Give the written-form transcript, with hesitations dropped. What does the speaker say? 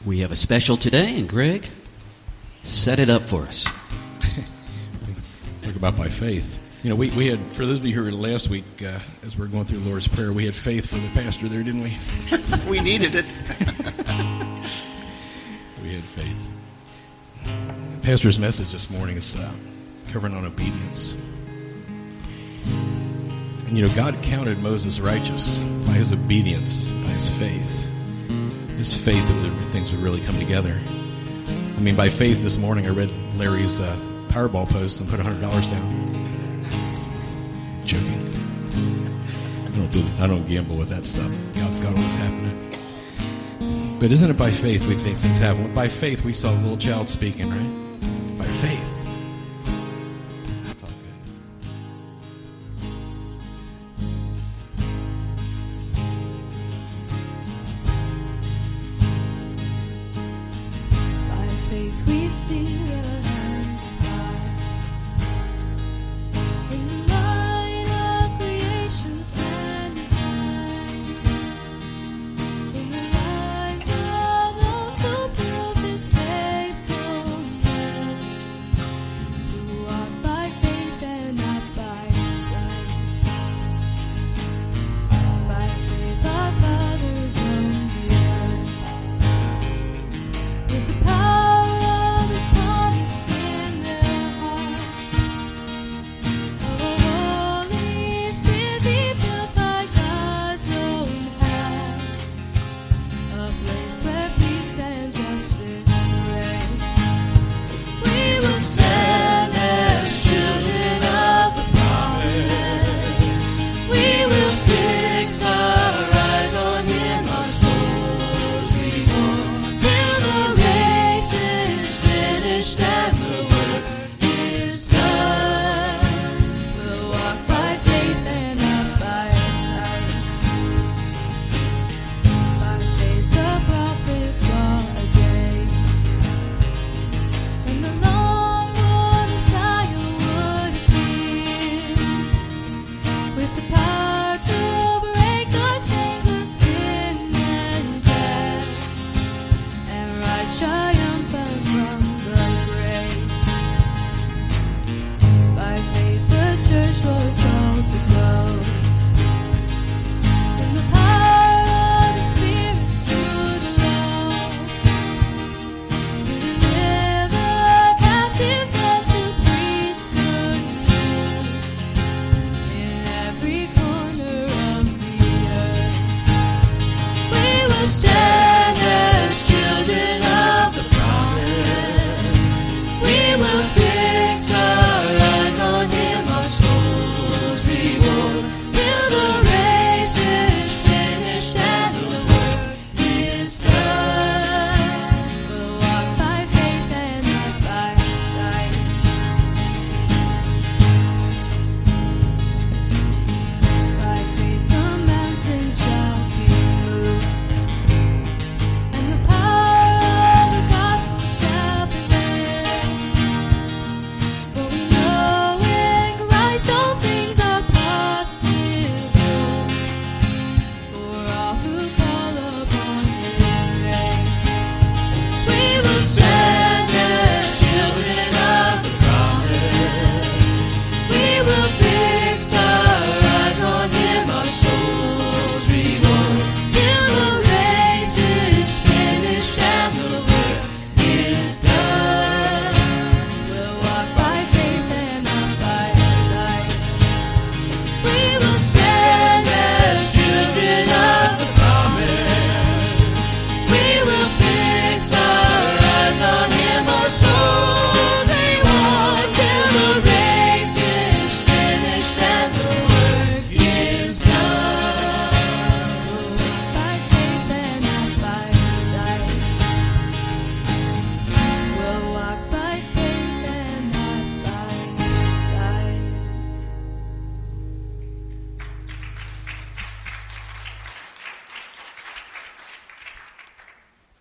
We have a special today, and Greg, set it up for us. Talk about by faith. You know, we had, for those of you who were last week, as we were going through the Lord's Prayer, we had faith for the pastor there, didn't we? We needed it. We had faith. The pastor's message this morning is covering on obedience. And, you know, God counted Moses righteous by his obedience, by his faith. His faith that things would really come together. I mean, by faith this morning, I read Larry's Powerball post and put $100 down. Joking. I don't gamble with that stuff. God's got all this happening. But isn't it by faith we think things happen? By faith we saw a little child speaking, right? By faith. That's all good. By faith we see